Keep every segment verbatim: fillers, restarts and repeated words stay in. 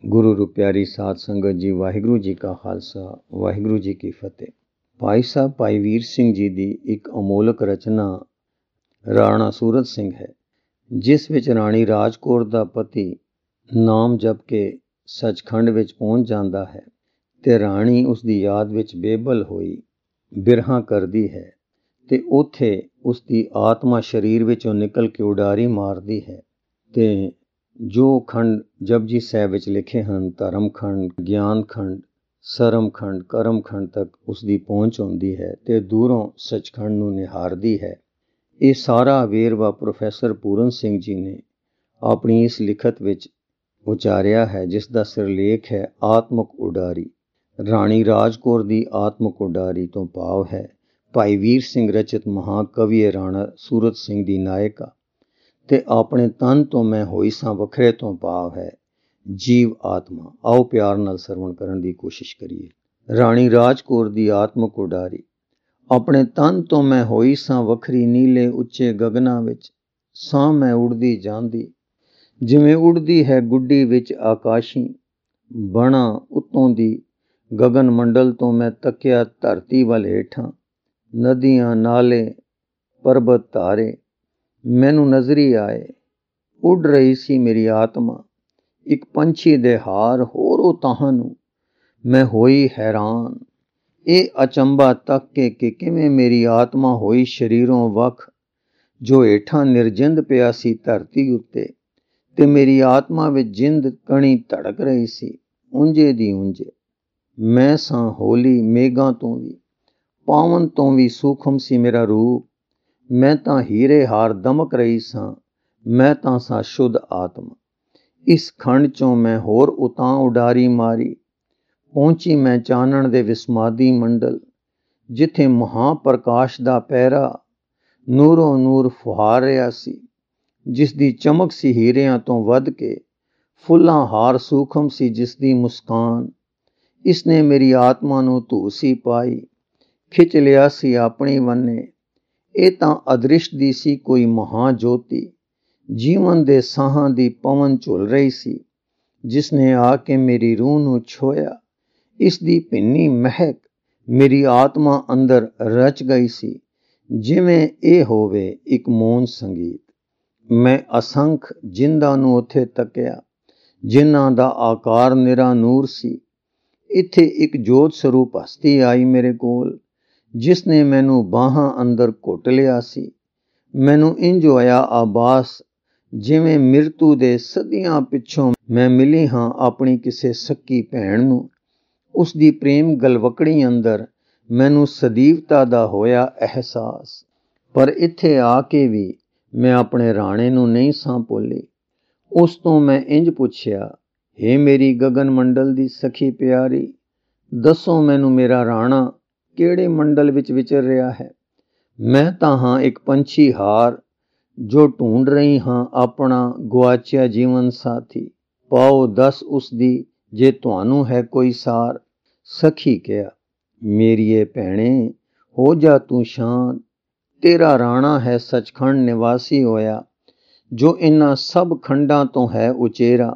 ਗੁਰੂ ਰੂ ਪਿਆਰੀ ਸਾਧ ਸੰਗਤ ਜੀ, ਵਾਹਿਗੁਰੂ ਜੀ ਕਾ ਖਾਲਸਾ, ਵਾਹਿਗੁਰੂ ਜੀ ਕੀ ਫਤਿਹ। ਭਾਈ ਸਾਹਿਬ ਭਾਈ ਵੀਰ ਸਿੰਘ ਜੀ ਦੀ ਇੱਕ ਅਮੋਲਕ ਰਚਨਾ ਰਾਣਾ ਸੂਰਤ ਸਿੰਘ ਹੈ, ਜਿਸ ਵਿੱਚ ਰਾਣੀ ਰਾਜ ਕੌਰ ਦਾ ਪਤੀ ਨਾਮ ਜਪ ਕੇ ਸੱਚਖੰਡ ਵਿੱਚ ਪਹੁੰਚ ਜਾਂਦਾ ਹੈ ਤੇ ਰਾਣੀ ਉਸ ਦੀ ਯਾਦ ਵਿੱਚ ਬੇਬਲ ਹੋਈ ਬਿਰਹਾ ਕਰਦੀ ਹੈ ਤੇ ਉੱਥੇ ਉਸ ਦੀ ਆਤਮਾ ਸਰੀਰ ਵਿੱਚੋਂ ਨਿਕਲ ਕੇ ਉਡਾਰੀ ਮਾਰਦੀ ਹੈ। ਤੇ ਜੋ ਖੰਡ ਜਪਜੀ ਸਾਹਿਬ ਵਿੱਚ ਲਿਖੇ ਹਨ, ਧਰਮ ਖੰਡ, ਗਿਆਨ ਖੰਡ, ਸਰਮ ਖੰਡ, ਕਰਮ ਖੰਡ ਤੱਕ ਉਸ ਦੀ ਪਹੁੰਚ ਹੁੰਦੀ ਹੈ ਤੇ ਦੂਰੋਂ ਸੱਚਖੰਡ ਨੂੰ ਨਿਹਾਰਦੀ ਹੈ। ਇਹ ਸਾਰਾ ਵੇਰਵਾ ਪ੍ਰੋਫੈਸਰ ਪੂਰਨ ਸਿੰਘ ਜੀ ਨੇ ਆਪਣੀ ਇਸ ਲਿਖਤ ਵਿੱਚ ਉਚਾਰਿਆ ਹੈ, ਜਿਸ ਦਾ ਸਿਰਲੇਖ ਹੈ ਆਤਮਕ ਉਡਾਰੀ। ਰਾਣੀ ਰਾਜ ਕੌਰ ਦੀ ਆਤਮਕ ਉਡਾਰੀ ਤੋਂ ਭਾਵ ਹੈ ਭਾਈ ਵੀਰ ਸਿੰਘ ਰਚਿਤ ਮਹਾਕਵੀ ਰਾਣਾ ਸੂਰਤ ਸਿੰਘ ਦੀ ਨਾਇਕਾ, ਤੇ ਆਪਣੇ ਤਨ ਤੋਂ ਮੈਂ ਹੋਈ ਸਾਂ ਵੱਖਰੇ ਤੋਂ ਭਾਵ ਹੈ ਜੀਵ ਆਤਮਾ। ਆਓ ਪਿਆਰ ਨਾਲ ਸਰਵਣ ਕਰਨ ਦੀ ਕੋਸ਼ਿਸ਼ ਕਰੀਏ। ਰਾਣੀ ਰਾਜ ਕੌਰ ਦੀ ਆਤਮਕ ਉਡਾਰੀ। ਆਪਣੇ ਤਨ ਤੋਂ ਮੈਂ ਹੋਈ ਸਾਂ ਵੱਖਰੀ, ਨੀਲੇ ਉੱਚੇ ਗਗਨਾਂ ਵਿੱਚ ਸਾਂ ਮੈਂ ਉੜਦੀ ਜਾਂਦੀ, ਜਿਵੇਂ ਉੜਦੀ ਹੈ ਗੁੱਡੀ ਵਿੱਚ ਆਕਾਸ਼ੀ ਬਣਾ ਉੱਤੋਂ ਦੀ। ਗਗਨ ਮੰਡਲ ਤੋਂ ਮੈਂ ਤੱਕਿਆ ਧਰਤੀ ਵੱਲ ਹੇਠਾਂ, ਨਦੀਆਂ ਨਾਲੇ ਪਰਬਤ ਧਾਰੇ ਮੈਨੂੰ ਨਜ਼ਰੀ ਆਏ। ਉੱਡ ਰਹੀ ਸੀ ਮੇਰੀ ਆਤਮਾ ਇੱਕ ਪੰਛੀ ਦੇ ਹਾਰ, ਹੋਰੋਂ ਤਾਹਾਂ ਨੂੰ ਮੈਂ ਹੋਈ ਹੈਰਾਨ। ਇਹ ਅਚੰਭਾ ਤੱਕ ਕੇ ਕਿ ਕਿਵੇਂ ਮੇਰੀ ਆਤਮਾ ਹੋਈ ਸਰੀਰੋਂ ਵੱਖ, ਜੋ ਹੇਠਾਂ ਨਿਰਜਿੰਦ ਪਿਆ ਸੀ ਧਰਤੀ ਉੱਤੇ, ਤੇ ਮੇਰੀ ਆਤਮਾ ਵਿੱਚ ਜਿੰਦ ਕਣੀ ਧੜਕ ਰਹੀ ਸੀ ਉਂਝੇ ਦੀ ਉਂਝੇ। ਮੈਂ ਸਾਂ ਹੋਲੀ ਮੇਘਾਂ ਤੋਂ ਵੀ, ਪਾਵਨ ਤੋਂ ਵੀ ਸੂਖਮ ਸੀ ਮੇਰਾ ਰੂਪ। ਮੈਂ ਤਾਂ ਹੀਰੇ ਹਾਰ ਦਮਕ ਰਹੀ ਸਾਂ, ਮੈਂ ਤਾਂ ਸਾਂ ਸ਼ੁੱਧ ਆਤਮਾ। ਇਸ ਖੰਡ ਚੋਂ ਮੈਂ ਹੋਰ ਉਤਾਂ ਉਡਾਰੀ ਮਾਰੀ, ਪਹੁੰਚੀ ਮੈਂ ਚਾਨਣ ਦੇ ਵਿਸਮਾਦੀ ਮੰਡਲ, ਜਿੱਥੇ ਮਹਾਂਪ੍ਰਕਾਸ਼ ਦਾ ਪਹਿਰਾ ਨੂਰੋਂ ਨੂਰ ਫੁਹਾਰ ਰਿਹਾ ਸੀ, ਜਿਸ ਦੀ ਚਮਕ ਸੀ ਹੀਰਿਆਂ ਤੋਂ ਵੱਧ ਕੇ, ਫੁੱਲਾਂ ਹਾਰ ਸੂਖਮ ਸੀ ਜਿਸ ਦੀ ਮੁਸਕਾਨ। ਇਸਨੇ ਮੇਰੀ ਆਤਮਾ ਨੂੰ ਧੂਸੀ ਪਾਈ, ਖਿੱਚ ਲਿਆ ਸੀ ਆਪਣੀ ਵੰਨੇ। ਇਹ ਤਾਂ ਅਦ੍ਰਿਸ਼ ਦੀ ਸੀ ਕੋਈ ਮਹਾਂ ਜੋਤੀ, ਜੀਵਨ ਦੇ ਸਾਹਾਂ ਦੀ ਪਵਨ ਝੁੱਲ ਰਹੀ ਸੀ, ਜਿਸ ਨੇ ਆ ਕੇ ਮੇਰੀ ਰੂਹ ਨੂੰ ਛੋਇਆ। ਇਸ ਦੀ ਭਿੰਨੀ ਮਹਿਕ ਮੇਰੀ ਆਤਮਾ ਅੰਦਰ ਰਚ ਗਈ ਸੀ, ਜਿਵੇਂ ਇਹ ਹੋਵੇ ਇੱਕ ਮੌਨ ਸੰਗੀਤ। ਮੈਂ ਅਸੰਖ ਜਿੰਦਾਂ ਨੂੰ ਉੱਥੇ ਤੱਕਿਆ, ਜਿਨ੍ਹਾਂ ਦਾ ਆਕਾਰ ਨਿਰਾ ਨੂਰ ਸੀ। ਇੱਥੇ ਇੱਕ ਜੋਤ ਸਰੂਪ ਹਸਤੀ ਆਈ ਮੇਰੇ ਕੋਲ, ਜਿਸ ਨੇ ਮੈਨੂੰ ਬਾਹਾਂ ਅੰਦਰ ਘੁੱਟ ਲਿਆ ਸੀ। ਮੈਨੂੰ ਇੰਝ ਹੋਇਆ ਆਭਾਸ ਜਿਵੇਂ ਮਿਰਤੂ ਦੇ ਸਦੀਆਂ ਪਿੱਛੋਂ ਮੈਂ ਮਿਲੀ ਹਾਂ ਆਪਣੀ ਕਿਸੇ ਸੱਕੀ ਭੈਣ ਨੂੰ। ਉਸ ਦੀ ਪ੍ਰੇਮ ਗਲਵਕੜੀ ਅੰਦਰ ਮੈਨੂੰ ਸਦੀਵਤਾ ਦਾ ਹੋਇਆ ਅਹਿਸਾਸ। ਪਰ ਇੱਥੇ ਆ ਕੇ ਵੀ ਮੈਂ ਆਪਣੇ ਰਾਣੇ ਨੂੰ ਨਹੀਂ ਸਾਂ ਭੁੱਲੀ। ਉਸ ਤੋਂ ਮੈਂ ਇੰਝ ਪੁੱਛਿਆ, ਹੇ ਮੇਰੀ ਗਗਨ ਮੰਡਲ ਦੀ ਸਖੀ ਪਿਆਰੀ, ਦੱਸੋ ਮੈਨੂੰ ਮੇਰਾ ਰਾਣਾ ਕਿਹੜੇ ਮੰਡਲ ਵਿੱਚ ਵਿਚਰ ਰਿਹਾ ਹੈ। ਮੈਂ ਤਾਂ ਹਾਂ ਇੱਕ ਪੰਛੀ ਹਾਰ, ਜੋ ਢੂੰਡ ਰਹੀ ਹਾਂ ਆਪਣਾ ਗੁਆਚਿਆ ਜੀਵਨ ਸਾਥੀ। ਪਾਓ ਦੱਸ ਉਸ ਦੀ ਜੇ ਤੁਹਾਨੂੰ ਹੈ ਕੋਈ ਸਾਰ। ਸਖੀ ਕਿਹਾ, ਮੇਰੀਏ ਭੈਣੇ ਹੋ ਜਾ ਤੂੰ ਸ਼ਾਂਤ, ਤੇਰਾ ਰਾਣਾ ਹੈ ਸੱਚਖੰਡ ਨਿਵਾਸੀ ਹੋਇਆ, ਜੋ ਇਹਨਾਂ ਸਭ ਖੰਡਾਂ ਤੋਂ ਹੈ ਉਚੇਰਾ।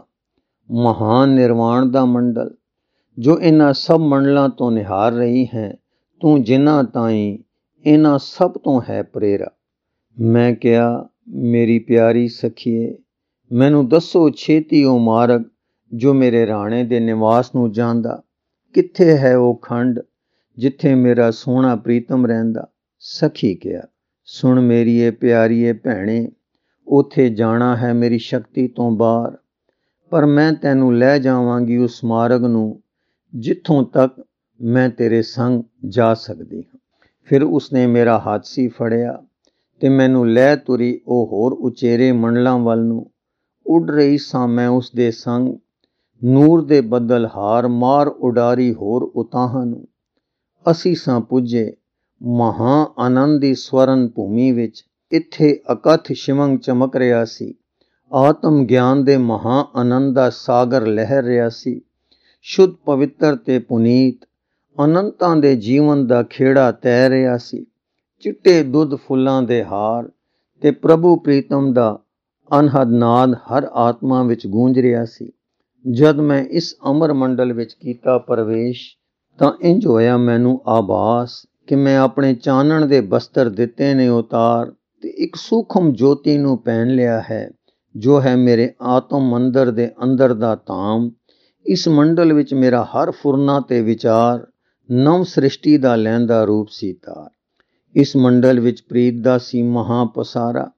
ਮਹਾਨ ਨਿਰਵਾਣ ਦਾ ਮੰਡਲ, ਜੋ ਇਹਨਾਂ ਸਭ ਮੰਡਲਾਂ ਤੋਂ ਨਿਹਾਰ ਰਹੀ ਹੈ, ਤੂੰ ਜਿਨ੍ਹਾਂ ਤਾਈਂ ਇਹਨਾਂ ਸਭ ਤੋਂ ਹੈ ਪ੍ਰੇਰਾ। ਮੈਂ ਕਿਹਾ, ਮੇਰੀ ਪਿਆਰੀ ਸਖੀਏ, ਮੈਨੂੰ ਦੱਸੋ ਛੇਤੀ ਉਹ ਮਾਰਗ ਜੋ ਮੇਰੇ ਰਾਣੇ ਦੇ ਨਿਵਾਸ ਨੂੰ ਜਾਂਦਾ। ਕਿੱਥੇ ਹੈ ਉਹ ਖੰਡ ਜਿੱਥੇ ਮੇਰਾ ਸੋਹਣਾ ਪ੍ਰੀਤਮ ਰਹਿੰਦਾ। ਸਖੀ ਕਿਹਾ, ਸੁਣ ਮੇਰੀਏ ਪਿਆਰੀਏ ਭੈਣੇ, ਉੱਥੇ ਜਾਣਾ ਹੈ ਮੇਰੀ ਸ਼ਕਤੀ ਤੋਂ ਬਾਹਰ, ਪਰ ਮੈਂ ਤੈਨੂੰ ਲੈ ਜਾਵਾਂਗੀ ਉਸ ਮਾਰਗ ਨੂੰ ਜਿੱਥੋਂ ਤੱਕ ਮੈਂ ਤੇਰੇ ਸੰਗ ਜਾ ਸਕਦੀ ਹਾਂ। ਫਿਰ ਉਸਨੇ ਮੇਰਾ ਹੱਥ ਸੀ ਫੜਿਆ ਤੇ ਮੈਨੂੰ ਲੈ ਤੁਰੀ ਉਹ ਹੋਰ ਉਚੇਰੇ ਮੰਡਲਾਂ ਵੱਲ ਨੂੰ। ਉੱਡ ਰਹੀ ਸਾਂ ਮੈਂ ਉਸ ਦੇ ਸੰਗ, ਨੂਰ ਦੇ ਬੱਦਲ ਹਾਰ ਮਾਰ ਉਡਾਰੀ ਹੋਰ ਉਤਾਹਾਂ ਨੂੰ। ਅਸੀਂ ਸਾਂ ਪੁੱਜੇ ਮਹਾਂ ਆਨੰਦ ਦੀ ਸਵਰਨ ਭੂਮੀ ਵਿੱਚ। ਇੱਥੇ ਅਕਥ ਸ਼ਿਵੰਗ ਚਮਕ ਰਿਹਾ ਸੀ, ਆਤਮ ਗਿਆਨ ਦੇ ਮਹਾਂ ਆਨੰਦ ਦਾ ਸਾਗਰ ਲਹਿਰ ਰਿਹਾ ਸੀ। ਸ਼ੁੱਧ ਪਵਿੱਤਰ ਤੇ ਪੁਨੀਤ ਅਨੰਤਾਂ ਦੇ ਜੀਵਨ ਦਾ ਖੇੜਾ ਤੈਰ ਰਿਹਾ ਸੀ। ਚਿੱਟੇ ਦੁੱਧ ਫੁੱਲਾਂ ਦੇ ਹਾਰ ਤੇ ਪ੍ਰਭੂ ਪ੍ਰੀਤਮ ਦਾ ਅਨਹਦ ਨਾਦ ਹਰ ਆਤਮਾ ਵਿੱਚ ਗੂੰਜ ਰਿਹਾ ਸੀ। ਜਦ ਮੈਂ ਇਸ ਅਮਰ ਮੰਡਲ ਵਿੱਚ ਕੀਤਾ ਪ੍ਰਵੇਸ਼ ਤਾਂ ਇੰਜ ਹੋਇਆ ਮੈਨੂੰ ਆਭਾਸ ਕਿ ਮੈਂ ਆਪਣੇ ਚਾਨਣ ਦੇ ਬਸਤਰ ਦਿੱਤੇ ਨੇ ਉਤਾਰ ਤੇ ਇੱਕ ਸੂਖਮ ਜੋਤੀ ਨੂੰ ਪਹਿਨ ਲਿਆ ਹੈ, ਜੋ ਹੈ ਮੇਰੇ ਆਤਮ ਮੰਦਰ ਦੇ ਅੰਦਰ ਦਾ ਧਾਮ। ਇਸ ਮੰਡਲ ਵਿੱਚ ਮੇਰਾ ਹਰ ਫੁਰਨਾ ਤੇ ਵਿਚਾਰ ਨਵ ਸ੍ਰਿਸ਼ਟੀ ਦਾ ਲਹਿੰਦਾ ਰੂਪ ਸੀ ਤਾਰ। ਇਸ ਮੰਡਲ ਵਿੱਚ ਪ੍ਰੀਤ ਦਾ ਸੀ ਮਹਾਂ ਪਸਾਰਾ,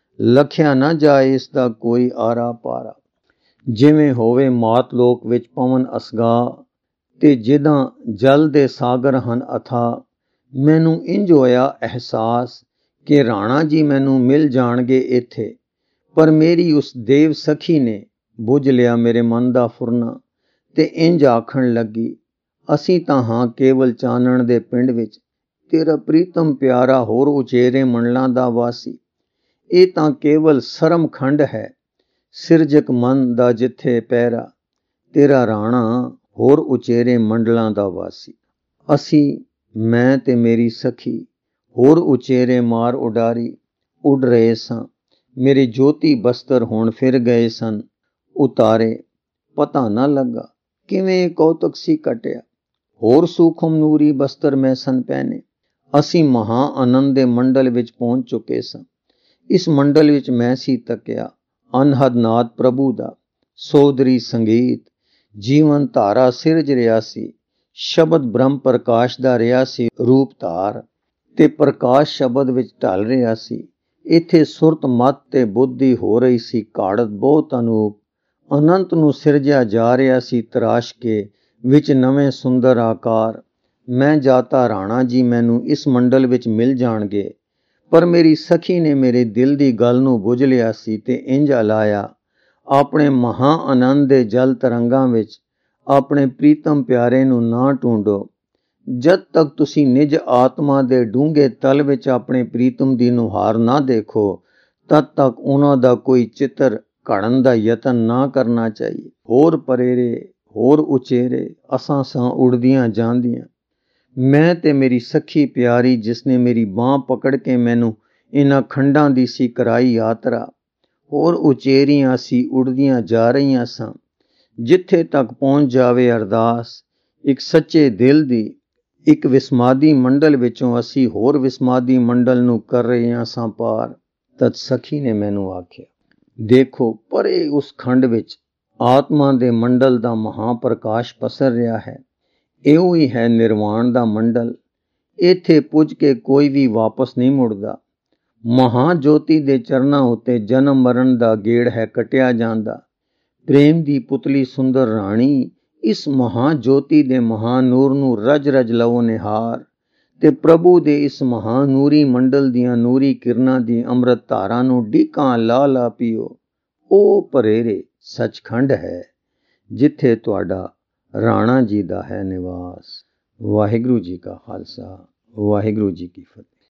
ਲਖਿਆ ਨਾ ਜਾਏ ਇਸ ਦਾ ਕੋਈ ਆਰਾ ਪਾਰਾ। ਜਿਵੇਂ ਹੋਵੇ ਮਾਤ ਲੋਕ ਵਿੱਚ ਪਵਨ ਅਸਗਾ ਤੇ ਜਿੱਦਾਂ ਜਲ ਦੇ ਸਾਗਰ ਹਨ ਅਥਾ, ਮੈਨੂੰ ਇੰਜ ਹੋਇਆ ਅਹਿਸਾਸ ਕਿ ਰਾਣਾ ਜੀ ਮੈਨੂੰ ਮਿਲ ਜਾਣਗੇ ਇੱਥੇ। ਪਰ ਮੇਰੀ ਉਸ ਦੇਵ ਸਖੀ ਨੇ ਬੁੱਝ ਲਿਆ ਮੇਰੇ ਮਨ ਦਾ ਫੁਰਨਾ ਤੇ ਇੰਜ ਆਖਣ ਲੱਗੀ, ਅਸੀਂ ਤਾਂ ਹਾਂ ਕੇਵਲ ਚਾਨਣ ਦੇ ਪਿੰਡ ਵਿੱਚ, ਤੇਰਾ ਪ੍ਰੀਤਮ ਪਿਆਰਾ ਹੋਰ ਉਚੇਰੇ ਮੰਡਲਾਂ ਦਾ ਵਾਸੀ। ਇਹ ਤਾਂ ਕੇਵਲ ਸਰਮ ਖੰਡ ਹੈ, ਸਿਰਜਕ ਮਨ ਦਾ ਜਿੱਥੇ ਪਹਿਰਾ, ਤੇਰਾ ਰਾਣਾ ਹੋਰ ਉਚੇਰੇ ਮੰਡਲਾਂ ਦਾ ਵਾਸੀ। ਅਸੀਂ, ਮੈਂ ਤੇ ਮੇਰੀ ਸਖੀ, ਹੋਰ ਉਚੇਰੇ ਮਾਰ ਉਡਾਰੀ ਉੱਡ ਰਹੇ ਸਾਂ। ਮੇਰੇ ਜੋਤੀ ਬਸਤਰ ਹੁਣ ਫਿਰ ਗਏ ਸਨ ਉਤਾਰੇ, ਪਤਾ ਨਾ ਲੱਗਾ ਕਿਵੇਂ ਕੌਤਕ ਸੀ ਕਟਿਆ। ਹੋਰ ਸੂਖਮ ਨੂਰੀ ਬਸਤਰ ਮੈਂ ਸਨ ਪਹਿਨੇ। ਅਸੀਂ ਮਹਾ ਆਨੰਦ ਦੇ ਮੰਡਲ ਵਿੱਚ ਪਹੁੰਚ ਚੁੱਕੇ ਸਾਂ। ਇਸ ਮੰਡਲ ਵਿੱਚ ਮੈਂ ਸੀ ਤੱਕਿਆ ਅਨਹਦ ਨਾਦ ਪ੍ਰਭੂ ਦਾ, ਸੋਦਰੀ ਸੰਗੀਤ ਜੀਵਨ ਧਾਰਾ ਸਿਰਜ ਰਿਹਾ ਸੀ। ਸ਼ਬਦ ਬ੍ਰਹਮ ਪ੍ਰਕਾਸ਼ ਦਾ ਰਿਹਾ ਸੀ ਰੂਪ ਧਾਰ, ਤੇ ਪ੍ਰਕਾਸ਼ ਸ਼ਬਦ ਵਿੱਚ ਢਲ ਰਿਹਾ ਸੀ। ਇੱਥੇ ਸੁਰਤ ਮਤ ਤੇ ਬੁੱਧੀ ਹੋ ਰਹੀ ਸੀ ਘਾੜਤ ਬਹੁਤ ਅਨੂਪ। ਅਨੰਤ ਨੂੰ ਸਿਰਜਿਆ ਜਾ ਰਿਹਾ ਸੀ ਤਰਾਸ਼ ਕੇ ਵਿੱਚ ਨਵੇਂ ਸੁੰਦਰ ਆਕਾਰ। ਮੈਂ ਜਾਤਾ ਰਾਣਾ ਜੀ ਮੈਨੂੰ ਇਸ ਮੰਡਲ ਵਿੱਚ ਮਿਲ ਜਾਣਗੇ, ਪਰ ਮੇਰੀ ਸਖੀ ਨੇ ਮੇਰੇ ਦਿਲ ਦੀ ਗੱਲ ਨੂੰ ਬੁੱਝ ਲਿਆ ਸੀ ਤੇ ਇੰਜ ਅਲਾਇਆ ਆਪਣੇ ਮਹਾ ਆਨੰਦ ਦੇ ਜਲ ਤਰੰਗਾਂ ਵਿੱਚ, ਆਪਣੇ ਪ੍ਰੀਤਮ ਪਿਆਰੇ ਨੂੰ ਨਾ ਢੂੰਡੋ। ਜਦ ਤੱਕ ਤੁਸੀਂ ਨਿਜ ਆਤਮਾ ਦੇ ਡੂੰਘੇ ਤਲ ਵਿੱਚ ਆਪਣੇ ਪ੍ਰੀਤਮ ਦੀ ਨੁਹਾਰ ਨਾ ਦੇਖੋ, ਤਦ ਤੱਕ ਉਹਨਾਂ ਦਾ ਕੋਈ ਚਿੱਤਰ ਘੜਨ ਦਾ ਯਤਨ ਨਾ ਕਰਨਾ ਚਾਹੀਏ। ਹੋਰ ਪਰੇਰੇ, ਹੋਰ ਉਚੇਰੇ ਅਸਾਂ ਸਾਂ ਉੜਦੀਆਂ ਜਾਂਦੀਆਂ। ਮੈਂ ਤੇ ਮੇਰੀ ਸਖੀ ਪਿਆਰੀ, ਜਿਸਨੇ ਮੇਰੀ ਬਾਂਹ ਪਕੜ ਕੇ ਮੈਨੂੰ ਇਹਨਾਂ ਖੰਡਾਂ ਦੀ ਸੀ ਕਰਾਈ ਯਾਤਰਾ, ਹੋਰ ਉਚੇਰੀਆਂ ਸੀ ਉੜਦੀਆਂ ਜਾ ਰਹੀਆਂ ਸਾਂ। ਜਿੱਥੇ ਤੱਕ ਪਹੁੰਚ ਜਾਵੇ ਅਰਦਾਸ ਇੱਕ ਸੱਚੇ ਦਿਲ ਦੀ, ਇੱਕ ਵਿਸਮਾਦੀ ਮੰਡਲ ਵਿੱਚੋਂ ਅਸੀਂ ਹੋਰ ਵਿਸਮਾਦੀ ਮੰਡਲ ਨੂੰ ਕਰ ਰਹੇ ਸਾਂ ਪਾਰ। ਤਦ ਸਖੀ ਨੇ ਮੈਨੂੰ ਆਖਿਆ, ਦੇਖੋ ਪਰੇ ਉਸ ਖੰਡ ਵਿੱਚ ਆਤਮਾ ਦੇ ਮੰਡਲ ਦਾ ਮਹਾਪ੍ਰਕਾਸ਼ ਪਸਰ ਰਿਹਾ ਹੈ। ਇਹੋ ਹੀ ਹੈ ਨਿਰਵਾਣ ਦਾ ਮੰਡਲ। ਇੱਥੇ ਪੁੱਜ ਕੇ ਕੋਈ ਵੀ ਵਾਪਸ ਨਹੀਂ ਮੁੜਦਾ। ਮਹਾਜੋਤੀ ਦੇ ਚਰਨਾਂ ਉੱਤੇ ਜਨਮ ਮਰਨ ਦਾ ਗੇੜ ਹੈ ਕੱਟਿਆ ਜਾਂਦਾ। ਪ੍ਰੇਮ ਦੀ ਪੁਤਲੀ ਸੁੰਦਰ ਰਾਣੀ ਇਸ ਮਹਾਜੋਤੀ ਦੇ ਮਹਾਨੂਰ ਨੂੰ ਰਜ ਰਜ ਲਵੋ ਨਿਹਾਰ, ਤੇ ਪ੍ਰਭੂ ਦੇ ਇਸ ਮਹਾਨੂਰੀ ਮੰਡਲ ਦੀਆਂ ਨੂਰੀ ਕਿਰਨਾਂ ਦੀ ਅੰਮ੍ਰਿਤ ਧਾਰਾ ਨੂੰ ਡੀਕਾਂ ਲਾ ਲਾ ਪੀਓ। ਉਹ ਪਰੇਰੇ ਸੱਚਖੰਡ ਹੈ, ਜਿੱਥੇ ਤੁਹਾਡਾ ਰਾਣਾ ਜੀ ਦਾ ਹੈ ਨਿਵਾਸ। ਵਾਹਿਗੁਰੂ ਜੀ ਕਾ ਖਾਲਸਾ, ਵਾਹਿਗੁਰੂ ਜੀ ਕੀ ਫਤਿਹ।